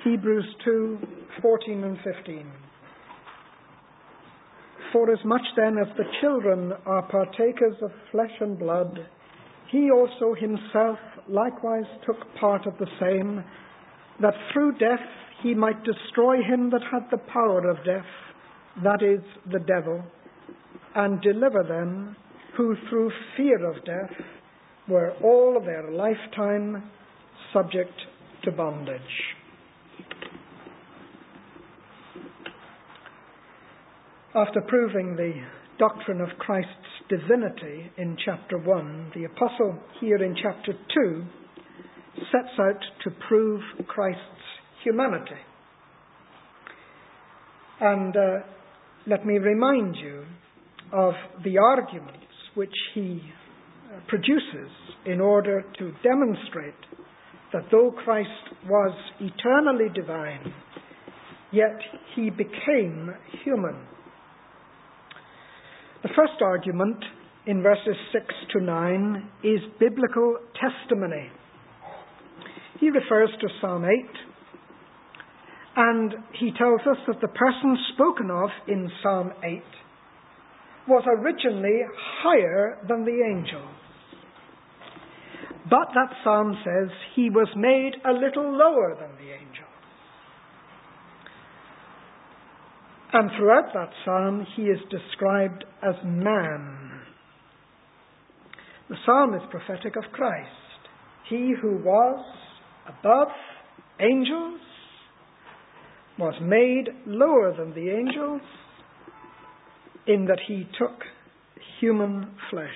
Hebrews 2:14 and 15. Forasmuch then as the children are partakers of flesh and blood, he also himself likewise took part of the same, that through death he might destroy him that had the power of death, that is, the devil, and deliver them who through fear of death were all their lifetime subject to bondage. After proving the doctrine of Christ's divinity in chapter 1, the apostle here in chapter 2 sets out to prove Christ's humanity. And let me remind you of the arguments which he produces in order to demonstrate that though Christ was eternally divine, yet he became human. The first argument in verses 6 to 9 is biblical testimony. He refers to Psalm 8, and he tells us that the person spoken of in Psalm 8 was originally higher than the angels. But that psalm says he was made a little lower than the angels. And throughout that psalm, he is described as man. The psalm is prophetic of Christ. He who was above angels was made lower than the angels in that he took human flesh.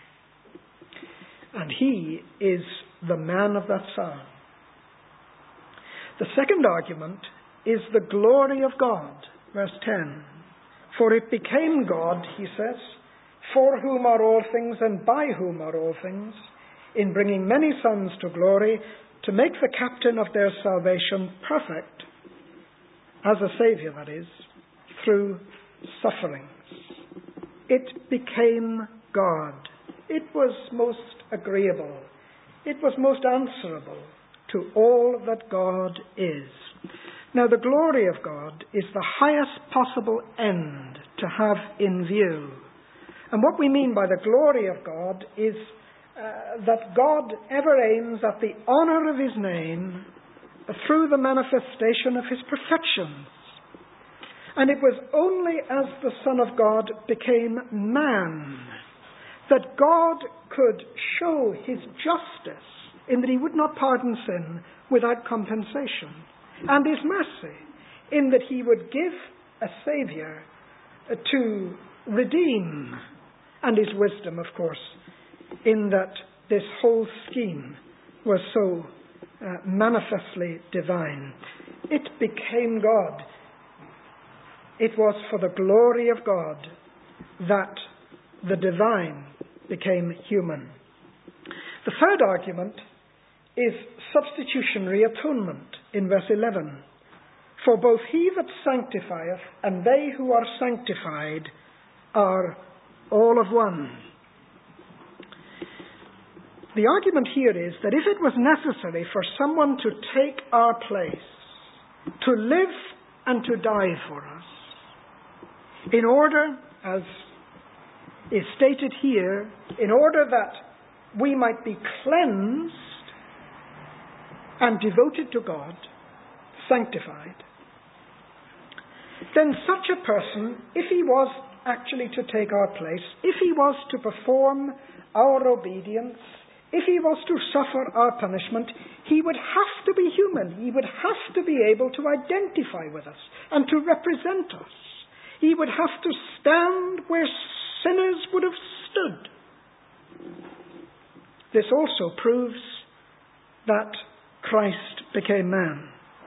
And he is the man of that psalm. The second argument is the glory of God. Verse 10, for it became God, he says, for whom are all things and by whom are all things, in bringing many sons to glory, to make the captain of their salvation perfect, as a saviour, that is, through sufferings. It became God. It was most agreeable. It was most answerable to all that God is. Now, the glory of God is the highest possible end to have in view. And what we mean by the glory of God is that God ever aims at the honour of his name through the manifestation of his perfections. And it was only as the Son of God became man that God could show his justice in that he would not pardon sin without compensation, and his mercy in that he would give a Saviour to redeem, and his wisdom, of course, in that this whole scheme was so manifestly divine. It became God. It was for the glory of God that the divine became human. The third argument is substitutionary atonement in verse 11. For both he that sanctifieth and they who are sanctified are all of one. The argument here is that if it was necessary for someone to take our place, to live and to die for us, in order, as is stated here, in order that we might be cleansed and devoted to God, sanctified, then such a person, if he was actually to take our place, if he was to perform our obedience, if he was to suffer our punishment, he would have to be human. He would have to be able to identify with us and to represent us. He would have to stand where sinners would have stood. This also proves that Christ became man.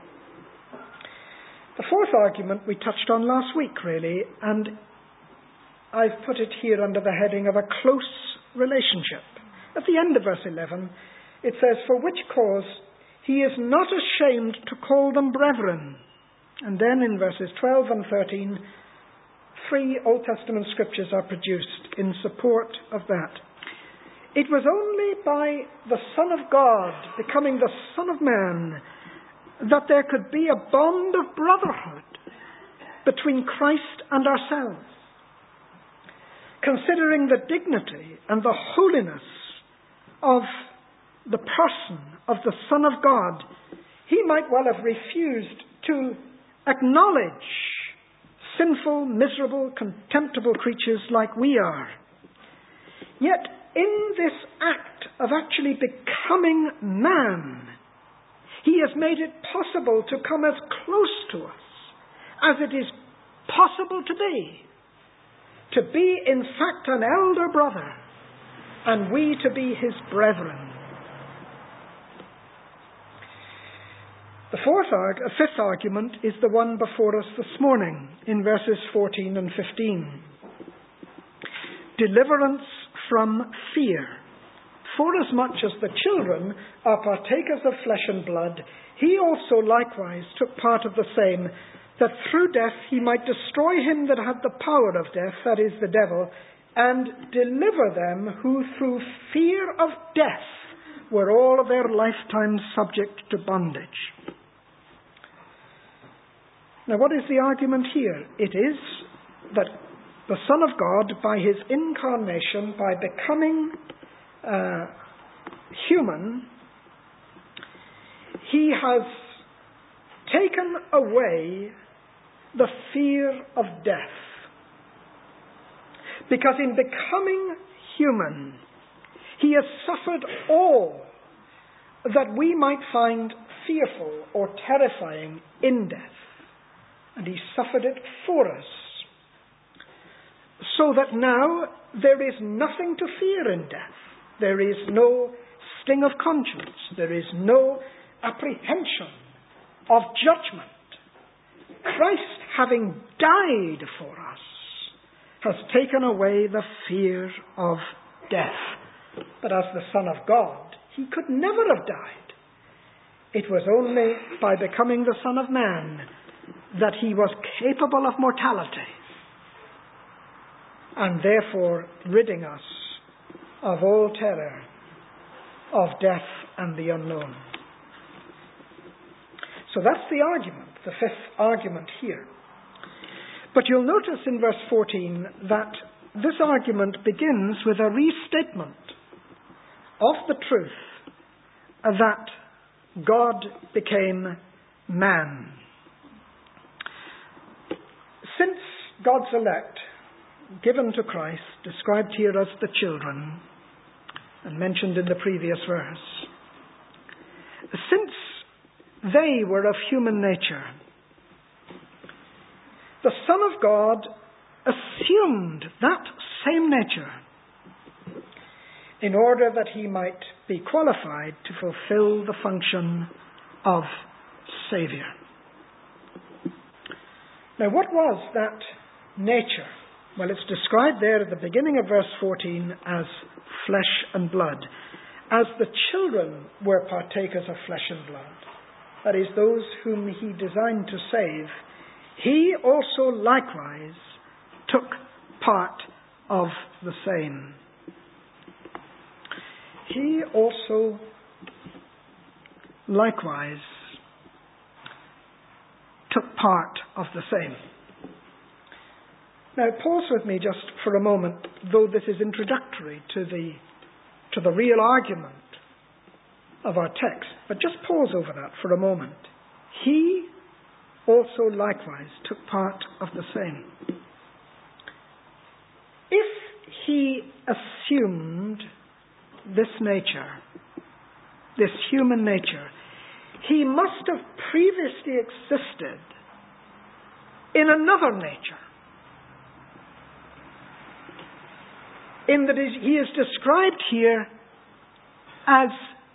The fourth argument we touched on last week, really, and I've put it here under the heading of a close relationship. At the end of verse 11, it says, for which cause he is not ashamed to call them brethren. And then in verses 12 and 13, 3 Old Testament scriptures are produced in support of that. It was only by the Son of God becoming the Son of Man that there could be a bond of brotherhood between Christ and ourselves. Considering the dignity and the holiness of the person of the Son of God, he might well have refused to acknowledge sinful, miserable, contemptible creatures like we are. Yet in this act of actually becoming man, he has made it possible to come as close to us as it is possible to be. To be, in fact, an elder brother, and we to be his brethren. The fifth argument is the one before us this morning, in verses 14 and 15. Deliverance from fear. Forasmuch as the children are partakers of flesh and blood, he also likewise took part of the same, that through death he might destroy him that had the power of death, that is, the devil, and deliver them who through fear of death were all their lifetime subject to bondage. Now, what is the argument here? It is that the Son of God, by his incarnation, by becoming human, he has taken away the fear of death. Because in becoming human, he has suffered all that we might find fearful or terrifying in death. And he suffered it for us. So that now there is nothing to fear in death. There is no sting of conscience. There is no apprehension of judgment. Christ, having died for us, has taken away the fear of death. But as the Son of God, he could never have died. It was only by becoming the Son of Man that he was capable of mortality, and therefore ridding us of all terror of death and the unknown. So that's the argument, the fifth argument here. But you'll notice in verse 14 that this argument begins with a restatement of the truth that God became man. Since God's elect, given to Christ, described here as the children, and mentioned in the previous verse, since they were of human nature, the Son of God assumed that same nature in order that he might be qualified to fulfill the function of Saviour. Now, what was that nature? Well, it's described there at the beginning of verse 14 as flesh and blood. As the children were partakers of flesh and blood, that is, those whom he designed to save, he also likewise took part of the same. He also likewise took part of the same. Now, pause with me just for a moment, though this is introductory to the real argument of our text. But just pause over that for a moment. He also likewise took part of the same. If he assumed this nature, this human nature, he must have previously existed in another nature. In that he is described here as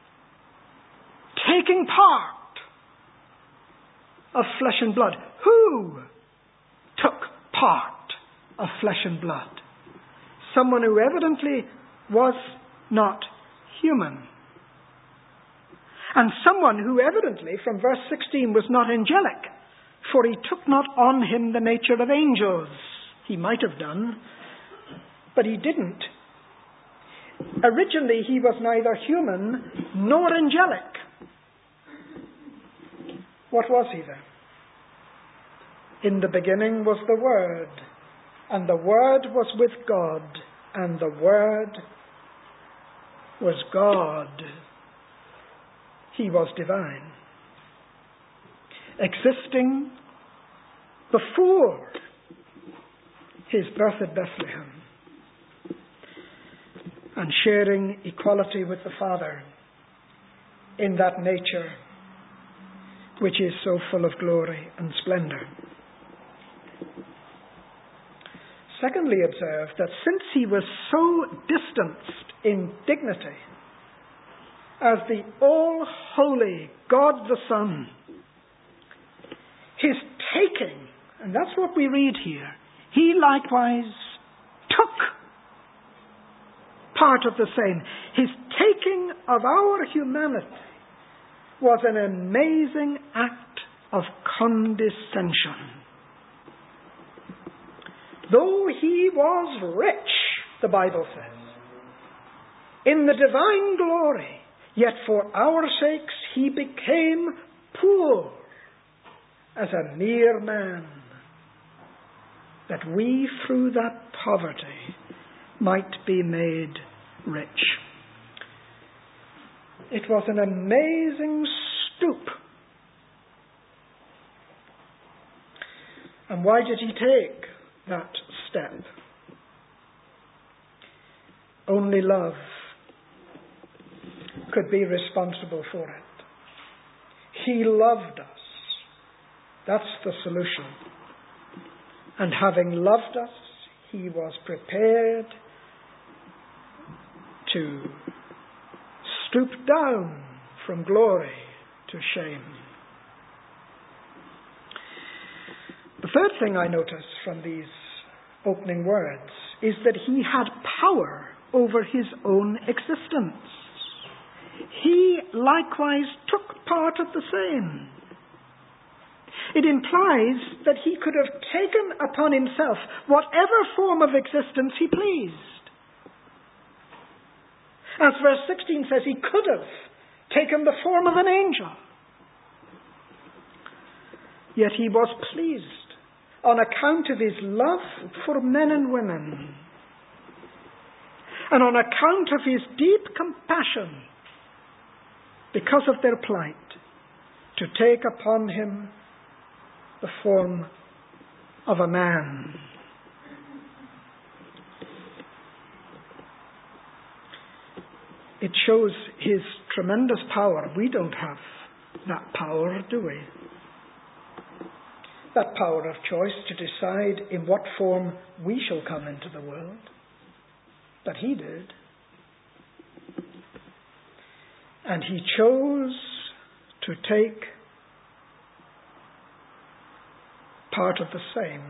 taking part of flesh and blood. Who took part of flesh and blood? Someone who evidently was not human. And someone who evidently, from verse 16, was not angelic, for he took not on him the nature of angels. He might have done, but he didn't. Originally, he was neither human nor angelic. What was he then? In the beginning was the Word, and the Word was with God, and the Word was God. He was divine, existing before his birth at Bethlehem, and sharing equality with the Father in that nature which is so full of glory and splendor. Secondly, observe that since he was so distanced in dignity as the all-holy God the Son, his taking, and that's what we read here, he likewise took part of the same. His taking of our humanity was an amazing act of condescension. Though he was rich, the Bible says, in the divine glory, yet for our sakes he became poor as a mere man, that we through that poverty might be made rich. It was an amazing stoop. And why did he take that step? Only love could be responsible for it. He loved us. That's the solution. And having loved us, he was prepared to stoop down from glory to shame. The third thing I notice from these opening words is that he had power over his own existence. He likewise took part of the same. It implies that he could have taken upon himself whatever form of existence he pleased. As verse 16 says, he could have taken the form of an angel. Yet he was pleased on account of his love for men and women, and on account of his deep compassion because of their plight, to take upon him the form of a man. It shows his tremendous power. We don't have that power, do we? That power of choice to decide in what form we shall come into the world. But he did. And he chose to take part of the same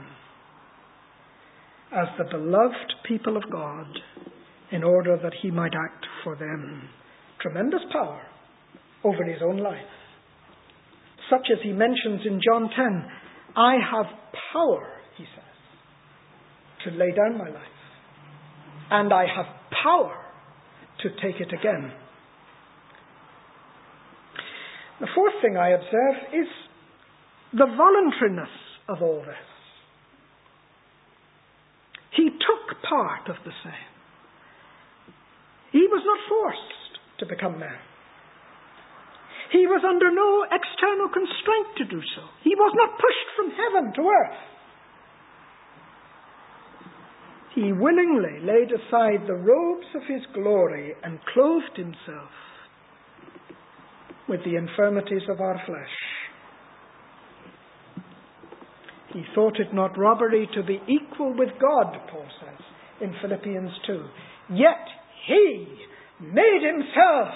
as the beloved people of God, in order that he might act for them. Tremendous power over his own life. Such as he mentions in John 10, I have power, he says, to lay down my life. And I have power to take it again. The fourth thing I observe is the voluntariness of all this. He took part of the same. He was not forced to become man. He was under no external constraint to do so. He was not pushed from heaven to earth. He willingly laid aside the robes of his glory and clothed himself with the infirmities of our flesh. He thought it not robbery to be equal with God, Paul says in Philippians 2. Yet he made himself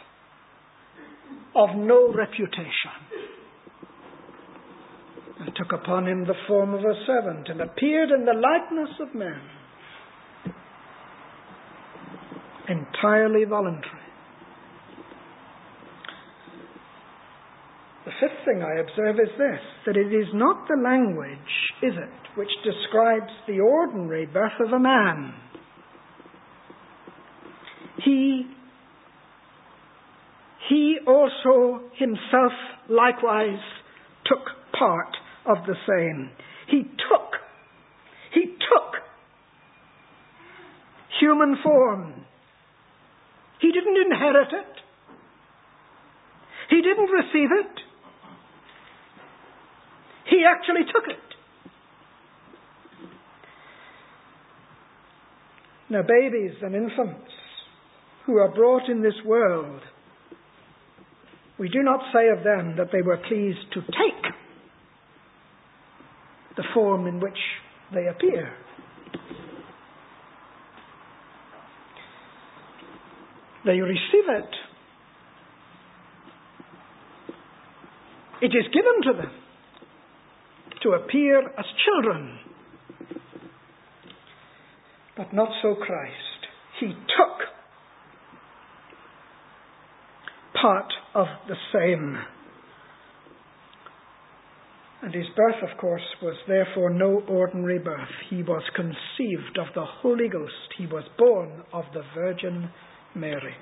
of no reputation, and took upon him the form of a servant, and appeared in the likeness of men. Entirely voluntary. The fifth thing I observe is this, that it is not the language, is it, which describes the ordinary birth of a man. He also himself likewise took part of the same. He took human form. He didn't inherit it. He didn't receive it. He actually took it. Now, babies and infants who are brought in this world, we do not say of them that they were pleased to take the form in which they appear. They receive it. It is given to them to appear as children. But not so Christ. He took part of the same. And his birth, of course, was therefore no ordinary birth. He was conceived of the Holy Ghost. He was born of the Virgin Mary.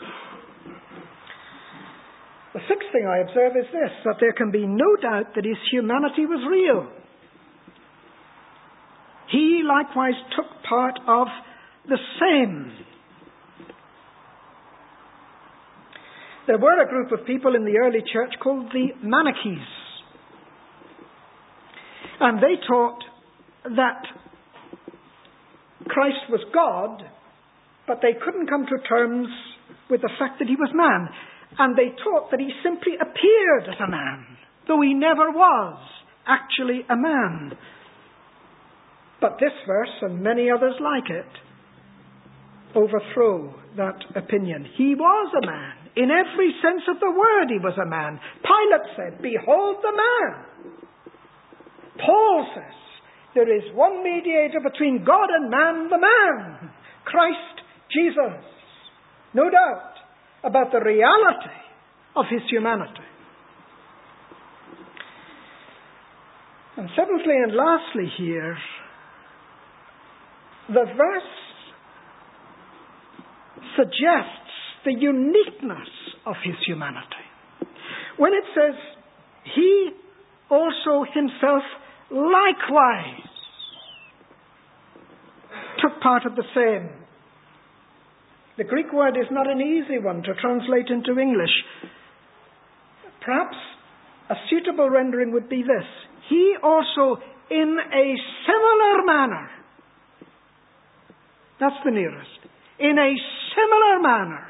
The sixth thing I observe is this, that there can be no doubt that his humanity was real. He likewise took part of the same. There were a group of people in the early church called the Manichees. And they taught that Christ was God, but they couldn't come to terms with the fact that he was man. And they taught that he simply appeared as a man, though he never was actually a man. But this verse, and many others like it, overthrow that opinion. He was a man. In every sense of the word, he was a man. Pilate said, "Behold the man." Paul says, there is one mediator between God and man, the man, Christ Jesus. No doubt about the reality of his humanity. And seventhly and lastly here, the verse suggests the uniqueness of his humanity. When it says, he also himself likewise took part of the same. The Greek word is not an easy one to translate into English. Perhaps a suitable rendering would be this: he also in a similar manner. That's the nearest. In a similar manner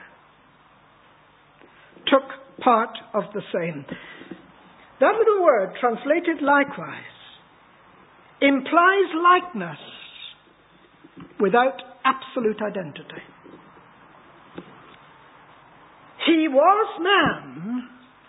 took part of the same. That little word, translated likewise, implies likeness without absolute identity. He was man,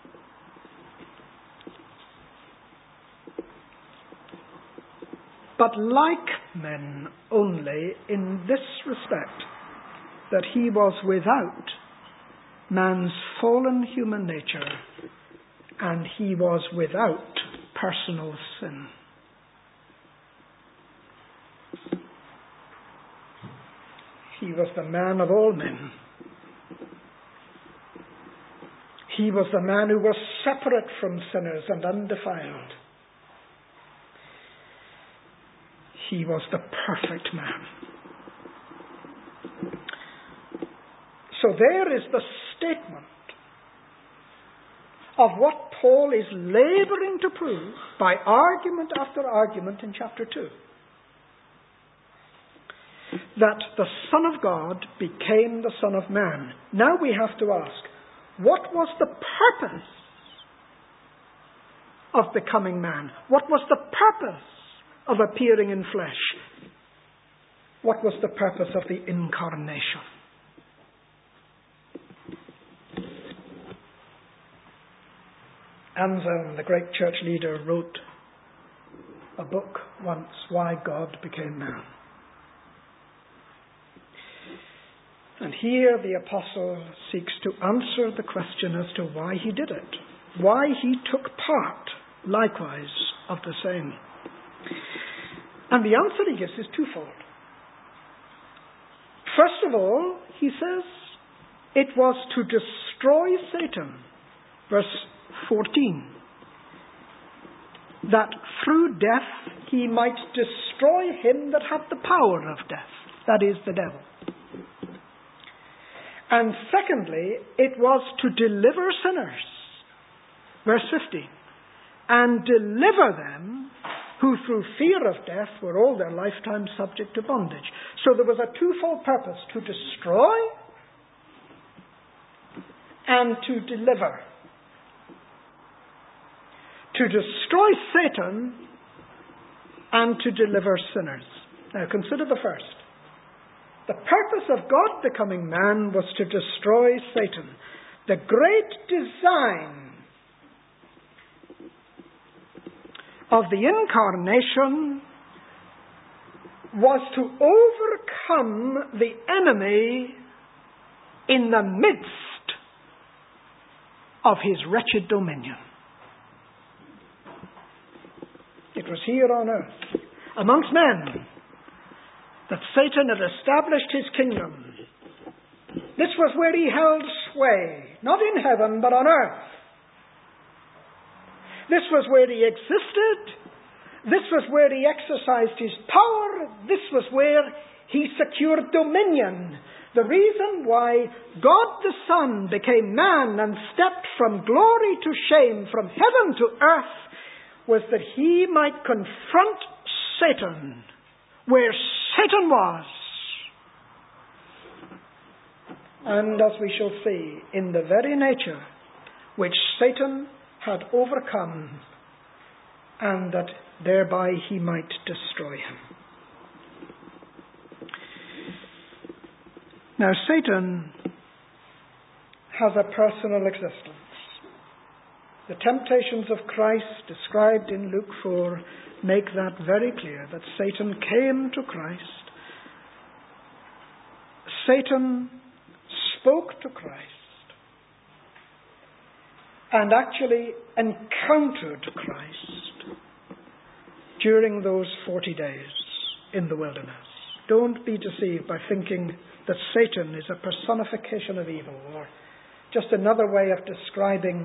but like men only in this respect, that he was without man's fallen human nature, and he was without personal sin. He was the man of all men. He was the man who was separate from sinners and undefiled. He was the perfect man. So there is the statement of what Paul is laboring to prove by argument after argument in chapter 2. That the Son of God became the Son of Man. Now we have to ask, what was the purpose of becoming man? What was the purpose of appearing in flesh? What was the purpose of the incarnation? Anselm, the great church leader, wrote a book once, Why God Became Man. And here the apostle seeks to answer the question as to why he did it, why he took part, likewise, of the same. And the answer he gives is twofold. First of all, he says, it was to destroy Satan. Verse 14. that through death he might destroy him that had the power of death, that is, the devil. And secondly, it was to deliver sinners, verse 15, and deliver them who through fear of death were all their lifetime subject to bondage. So there was a twofold purpose: to destroy and to deliver. To destroy Satan and to deliver sinners. Now consider the first. The purpose of God becoming man was to destroy Satan. The great design of the incarnation was to overcome the enemy in the midst of his wretched dominion. It was here on earth, amongst men, that Satan had established his kingdom. This was where he held sway, not in heaven, but on earth. This was where he existed. This was where he exercised his power. This was where he secured dominion. The reason why God the Son became man and stepped from glory to shame, from heaven to earth, was that he might confront Satan where Satan was. And as we shall see, in the very nature which Satan had overcome, and that thereby he might destroy him. Now Satan has a personal existence. The temptations of Christ described in Luke 4 make that very clear, that Satan came to Christ. Satan spoke to Christ and actually encountered Christ during those 40 days in the wilderness. Don't be deceived by thinking that Satan is a personification of evil, or just another way of describing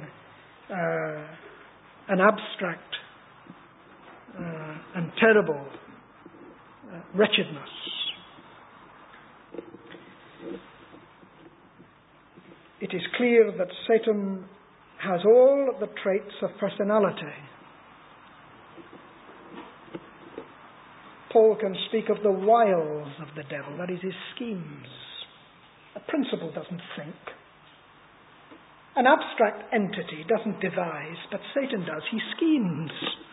an abstract and terrible wretchedness. It is clear that Satan has all the traits of personality. Paul can speak of the wiles of the devil, that is, his schemes. A principle doesn't think. An abstract entity doesn't devise, but Satan does. He schemes.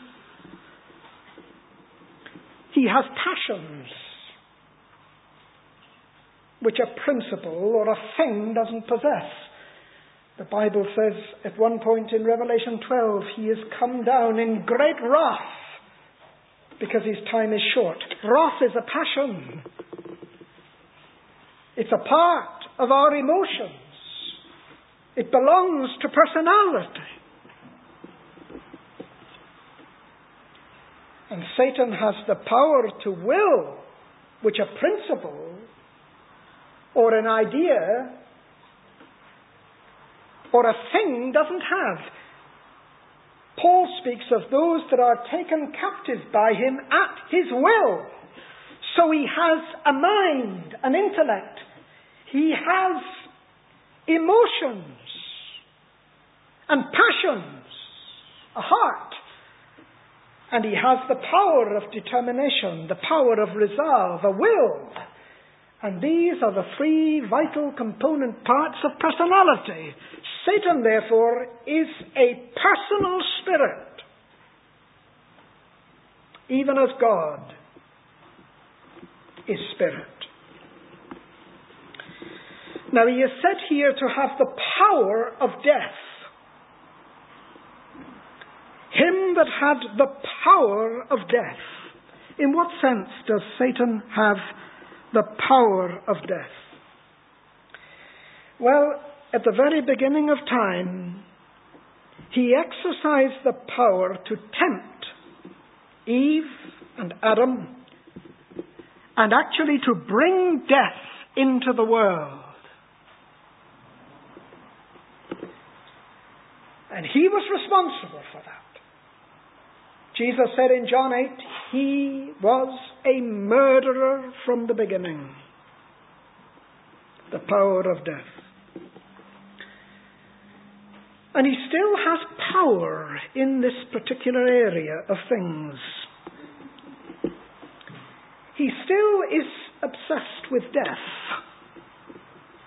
He has passions, which a principle or a thing doesn't possess. The Bible says at one point in Revelation 12, he is come down in great wrath because his time is short. Wrath is a passion. It's a part of our emotions. It belongs to personality. And Satan has the power to will, which a principle or an idea or a thing doesn't have. Paul speaks of those that are taken captive by him at his will. So he has a mind, an intellect. He has emotions and passions, a heart. And he has the power of determination, the power of resolve, a will. And these are the three vital component parts of personality. Satan, therefore, is a personal spirit, even as God is spirit. Now, he is said here to have the power of death. Him that had the power of death. In what sense does Satan have the power of death? Well, at the very beginning of time, he exercised the power to tempt Eve and Adam, and actually to bring death into the world. And he was responsible for that. Jesus said in John 8, he was a murderer from the beginning. The power of death. And he still has power in this particular area of things. He still is obsessed with death.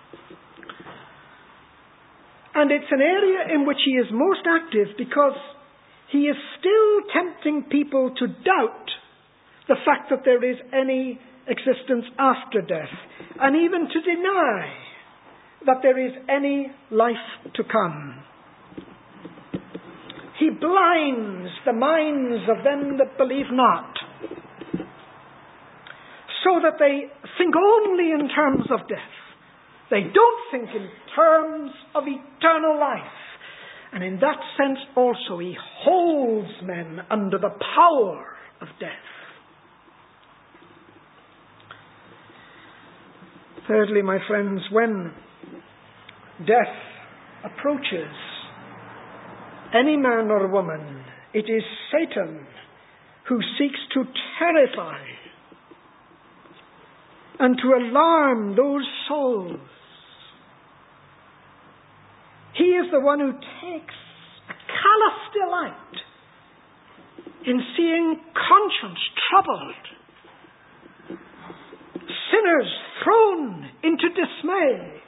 And it's an area in which he is most active because he is still tempting people to doubt the fact that there is any existence after death, and even to deny that there is any life to come. He blinds the minds of them that believe not, so that they think only in terms of death. They don't think in terms of eternal life. And in that sense also he holds men under the power of death. Thirdly, my friends, when death approaches any man or woman, it is Satan who seeks to terrify and to alarm those souls. He is the one who takes a callous delight in seeing conscience troubled, sinners thrown into dismay,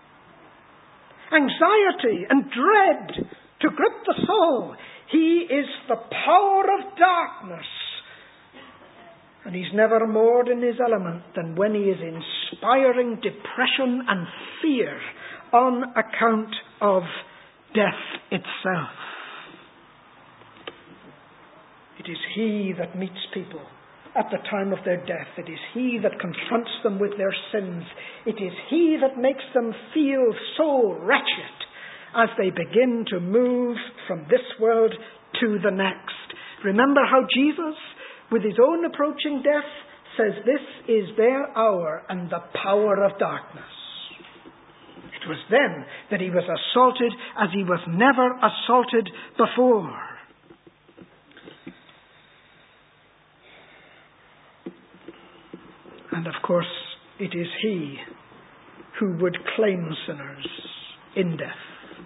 anxiety and dread to grip the soul. He is the power of darkness. And he's never more in his element than when he is inspiring depression and fear on account of death itself. It is he that meets people at the time of their death. It is he that confronts them with their sins. It is he that makes them feel so wretched as they begin to move from this world to the next. Remember how Jesus, with his own approaching death, says this is their hour and the power of darkness. It was then that he was assaulted as he was never assaulted before. And of course, it is he who would claim sinners in death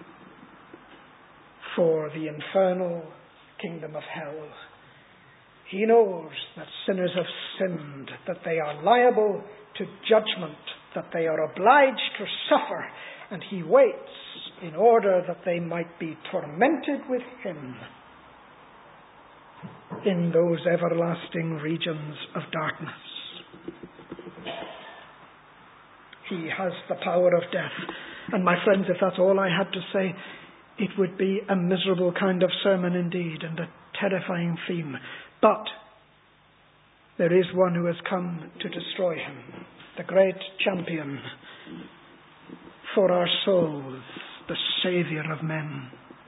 for the infernal kingdom of hell. He knows that sinners have sinned, that they are liable to judgment, that they are obliged to suffer, and he waits in order that they might be tormented with him in those everlasting regions of darkness. He has the power of death. And my friends, if that's all I had to say, it would be a miserable kind of sermon indeed, and a terrifying theme. But there is one who has come to destroy him, the great champion for our souls, the Saviour of men.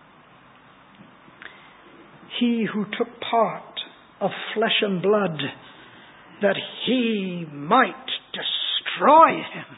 He who took part of flesh and blood that he might destroy him.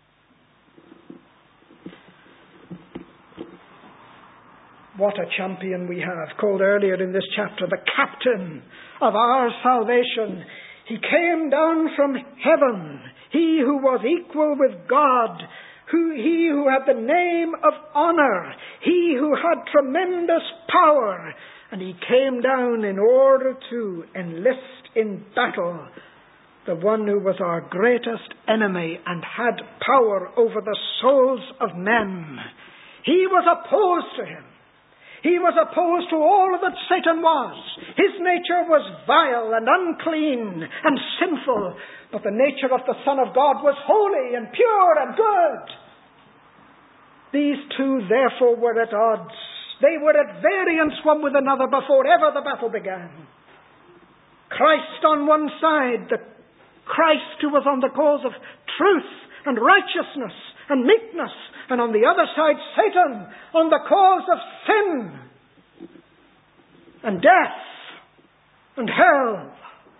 What a champion we have, called earlier in this chapter the captain of our salvation. He came down from heaven, he who was equal with God, he who had the name of honor, he who had tremendous power, and he came down in order to enlist in battle the one who was our greatest enemy and had power over the souls of men. He was opposed to him. He was opposed to all that Satan was. His nature was vile and unclean and sinful, but the nature of the Son of God was holy and pure and good. These two, therefore, were at odds. They were at variance one with another before ever the battle began. Christ on one side, the Christ who was on the cause of truth and righteousness and meekness, and on the other side, Satan on the cause of sin and death and hell.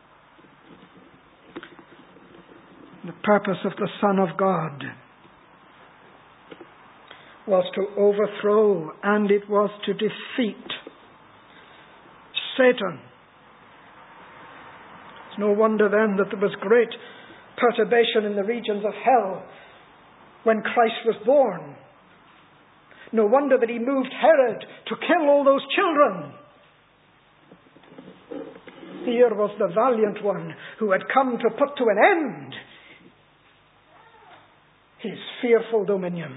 The purpose of the Son of God was to overthrow, and it was to defeat Satan It's no wonder then that there was great perturbation in the regions of hell when Christ was born. No wonder that he moved Herod to kill all those children. Here was the valiant one who had come to put to an end his fearful dominion.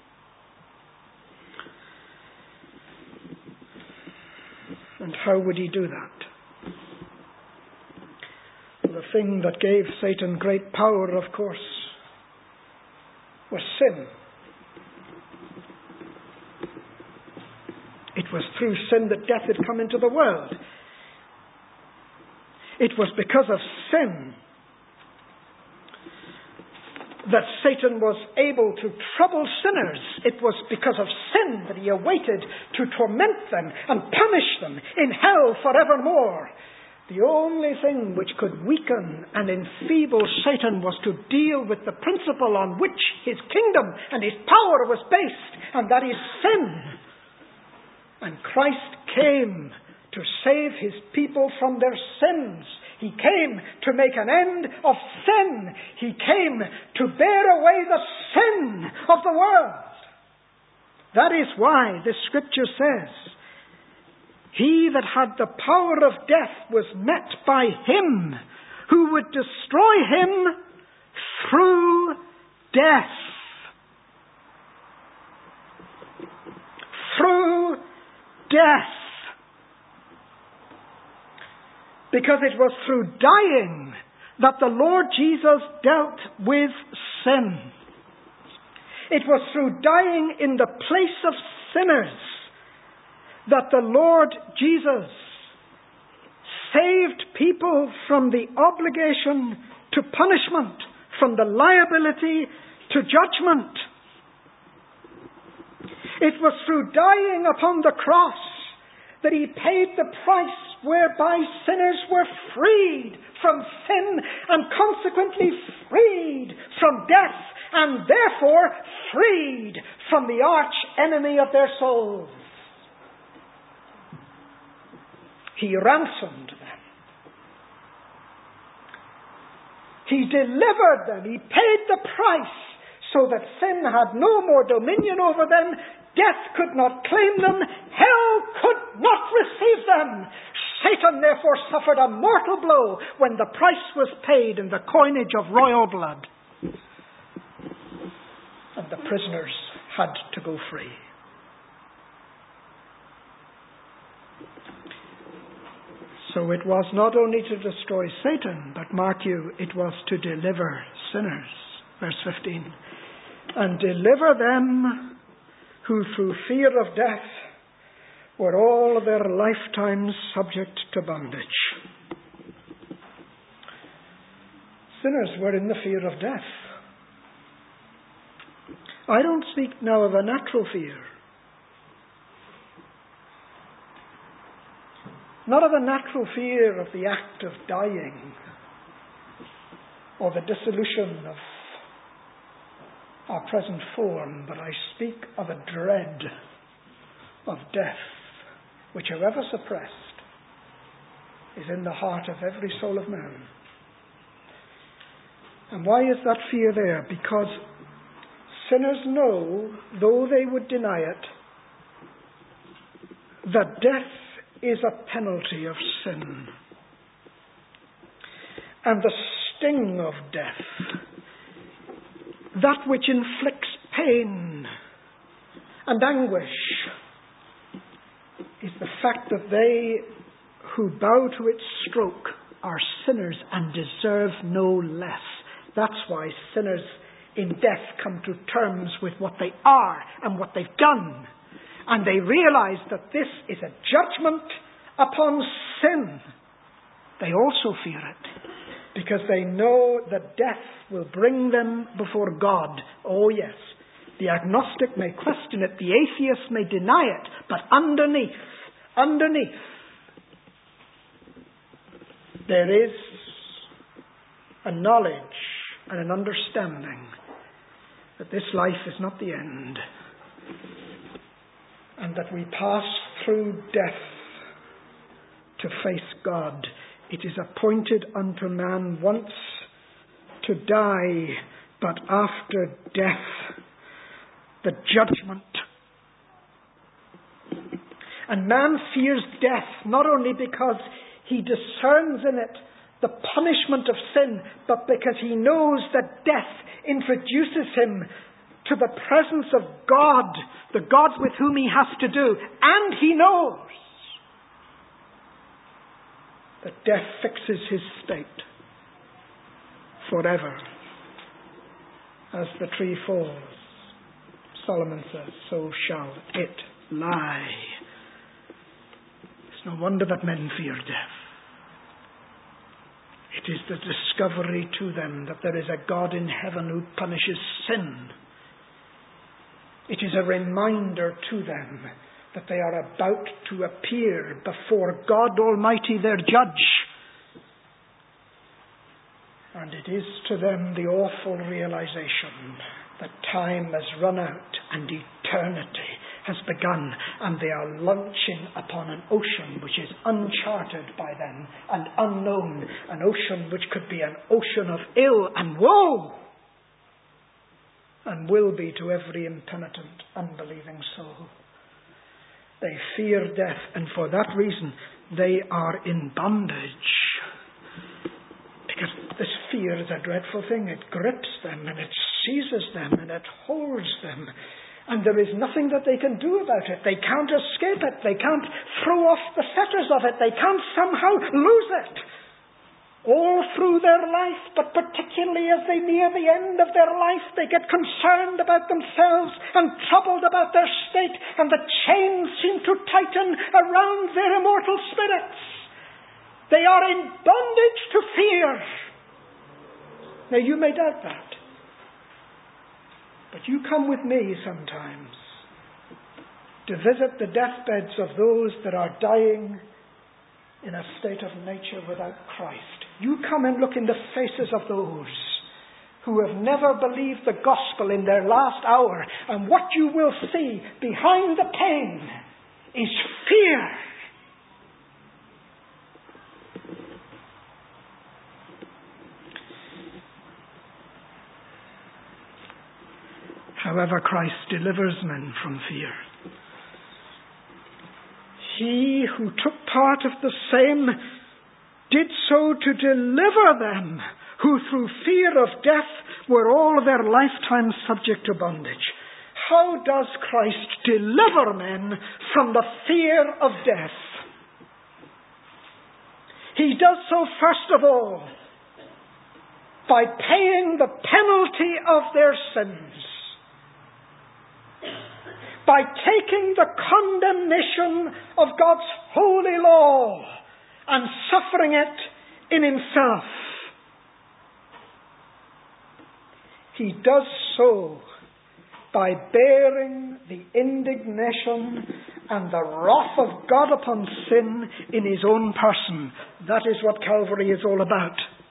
And how would he do that? The thing that gave Satan great power, of course, was sin. It was through sin that death had come into the world. It was because of sin that Satan was able to trouble sinners. It was because of sin that he awaited to torment them and punish them in hell forevermore. The only thing which could weaken and enfeeble Satan was to deal with the principle on which his kingdom and his power was based, and that is sin. And Christ came to save his people from their sins. He came to make an end of sin. He came to bear away the sin of the world. That is why the scripture says, he that had the power of death was met by him who would destroy him through death. Through death. Because it was through dying that the Lord Jesus dealt with sin. It was through dying in the place of sinners that the Lord Jesus saved people from the obligation to punishment, from the liability to judgment. It was through dying upon the cross that he paid the price whereby sinners were freed from sin and consequently freed from death and therefore freed from the arch enemy of their souls. He ransomed them. He delivered them. He paid the price so that sin had no more dominion over them. Death could not claim them. Hell could not receive them. Satan therefore suffered a mortal blow when the price was paid in the coinage of royal blood. And the prisoners had to go free. So it was not only to destroy Satan, but mark you, it was to deliver sinners. Verse 15. And deliver them who through fear of death were all their lifetimes subject to bondage. Sinners were in the fear of death. I don't speak now of a natural fear. Not of a natural fear of the act of dying or the dissolution of our present form, but I speak of a dread of death, which, however suppressed, is in the heart of every soul of man. And why is that fear there? Because sinners know, though they would deny it, that death is a penalty of sin. And the sting of death, that which inflicts pain and anguish, is the fact that they who bow to its stroke are sinners and deserve no less. That's why sinners in death come to terms with what they are and what they've done. And they realize that this is a judgment upon sin. They also fear it, because they know that death will bring them before God. Oh yes, the agnostic may question it, the atheist may deny it, but underneath, there is a knowledge and an understanding that this life is not the end, and that we pass through death to face God It is appointed unto man once to die, but after death, the judgment. And man fears death not only because he discerns in it the punishment of sin, but because he knows that death introduces him to the presence of God, the God with whom he has to do. And he knows that death fixes his state forever. As the tree falls, Solomon says, so shall it lie. It's no wonder that men fear death. It is the discovery to them that there is a God in heaven who punishes sin. It is a reminder to them that they are about to appear before God Almighty, their judge. And it is to them the awful realization that time has run out and eternity has begun, and they are launching upon an ocean which is uncharted by them and unknown, an ocean which could be an ocean of ill and woe, and will be to every impenitent, unbelieving soul. They fear death, and for that reason they are in bondage. Because this fear is a dreadful thing. It grips them, and it seizes them, and it holds them. And there is nothing that they can do about it. They can't escape it. They can't throw off the fetters of it. They can't somehow lose it. All through their life, but particularly as they near the end of their life, they get concerned about themselves and troubled about their state, and the chains seem to tighten around their immortal spirits. They are in bondage to fear. Now you may doubt that. But you come with me sometimes to visit the deathbeds of those that are dying in a state of nature without Christ. You come and look in the faces of those who have never believed the gospel in their last hour, and what you will see behind the pain is fear. However, Christ delivers men from fear. He who took part of the same did so to deliver them who through fear of death were all their lifetime subject to bondage. How does Christ deliver men from the fear of death? He does so first of all by paying the penalty of their sins, by taking the condemnation of God's holy law and suffering it in himself. He does so by bearing the indignation and the wrath of God upon sin in his own person. That is what Calvary is all about.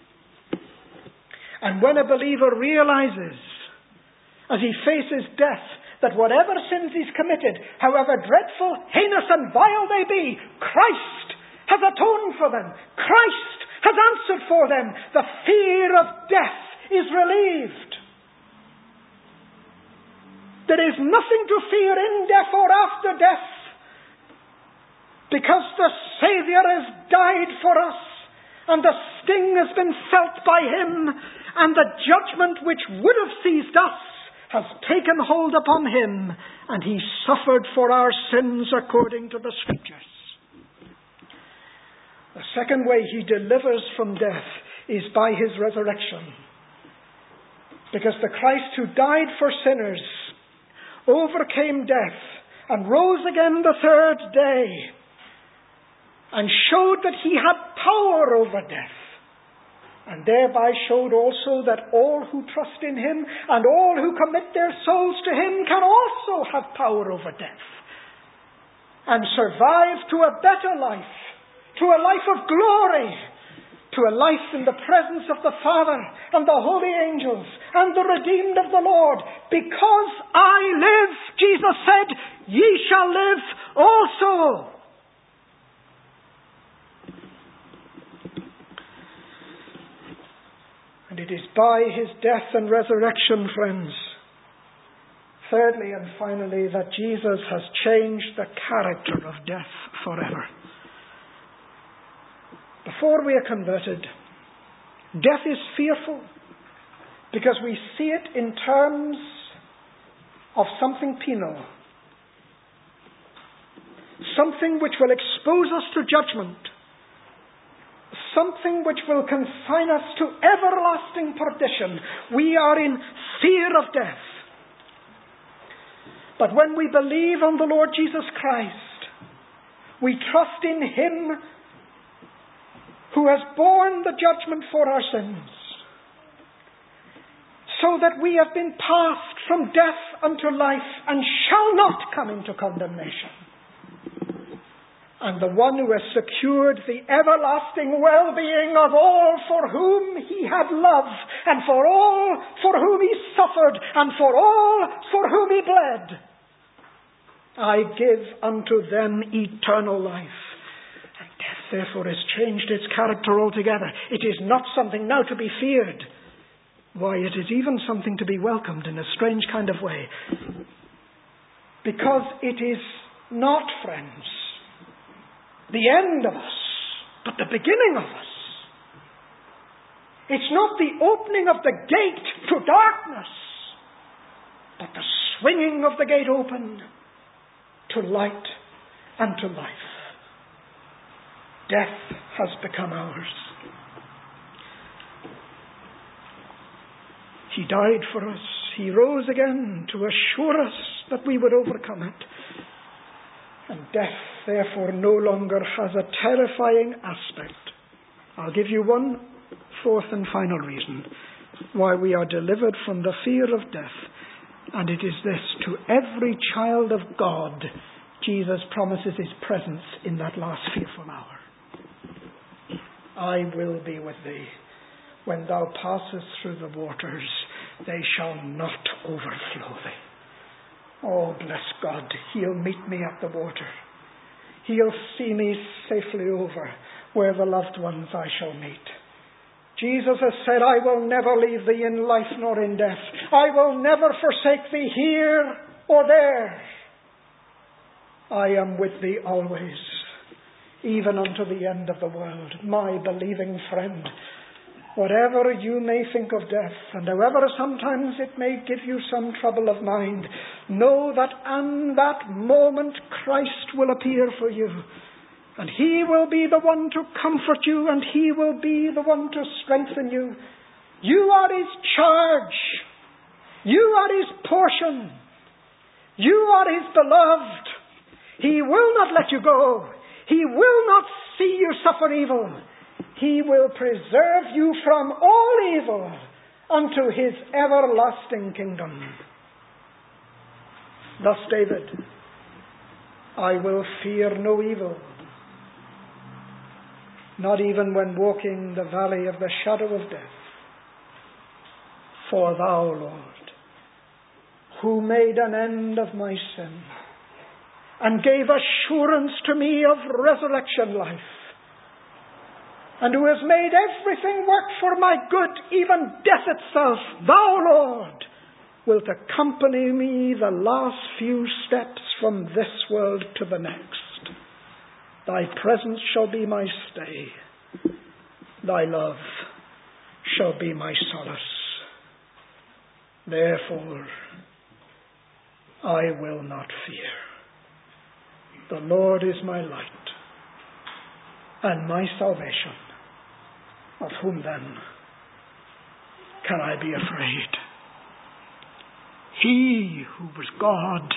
And when a believer realizes, as he faces death, that whatever sins he's committed, however dreadful, heinous and vile they be, Christ has atoned for them. Christ has answered for them. The fear of death is relieved. There is nothing to fear in death or after death, because the Saviour has died for us, and the sting has been felt by him, and the judgment which would have seized us has taken hold upon him, and he suffered for our sins according to the Scriptures. The second way he delivers from death is by his resurrection. Because the Christ who died for sinners overcame death and rose again the third day and showed that he had power over death, and thereby showed also that all who trust in him and all who commit their souls to him can also have power over death and survive to a better life, to a life of glory, to a life in the presence of the Father and the holy angels and the redeemed of the Lord. Because I live, Jesus said, ye shall live also. And it is by his death and resurrection, friends, thirdly and finally, that Jesus has changed the character of death forever. Before we are converted, death is fearful because we see it in terms of something penal, something which will expose us to judgment, something which will confine us to everlasting perdition. We are in fear of death. But when we believe on the Lord Jesus Christ, we trust in him who has borne the judgment for our sins, so that we have been passed from death unto life and shall not come into condemnation. And the one who has secured the everlasting well-being of all for whom he had love, and for all for whom he suffered, and for all for whom he bled, I give unto them eternal life. And death therefore has changed its character altogether. It is not something now to be feared. Why, it is even something to be welcomed in a strange kind of way. Because it is not, friends, the end of us, but the beginning of us. It's not the opening of the gate to darkness, but the swinging of the gate open to light and to life. Death has become ours. He died for us. He rose again to assure us that we would overcome it. And death, therefore, no longer has a terrifying aspect. I'll give you one fourth and final reason why we are delivered from the fear of death. And it is this: to every child of God, Jesus promises his presence in that last fearful hour. I will be with thee. When thou passest through the waters, they shall not overflow thee. Oh, bless God, he'll meet me at the water. He'll see me safely over where the loved ones I shall meet. Jesus has said, I will never leave thee in life nor in death. I will never forsake thee here or there. I am with thee always, even unto the end of the world. My believing friend, whatever you may think of death, and however sometimes it may give you some trouble of mind, know that in that moment Christ will appear for you. And he will be the one to comfort you, and he will be the one to strengthen you. You are his charge. You are his portion. You are his beloved. He will not let you go. He will not see you suffer evil. He will preserve you from all evil unto his everlasting kingdom. Thus David, I will fear no evil, not even when walking the valley of the shadow of death. For thou, Lord, who made an end of my sin, and gave assurance to me of resurrection life, and who has made everything work for my good, even death itself, thou, Lord, wilt accompany me the last few steps from this world to the next. Thy presence shall be my stay. Thy love shall be my solace. Therefore, I will not fear. The Lord is my light and my salvation. Of whom then can I be afraid? He who was God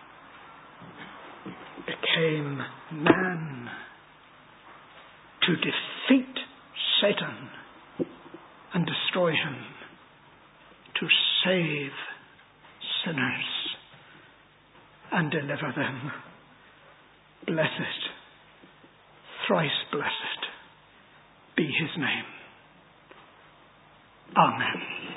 became man to defeat Satan and destroy him, to save sinners and deliver them. Blessed, thrice blessed be his name. Amen.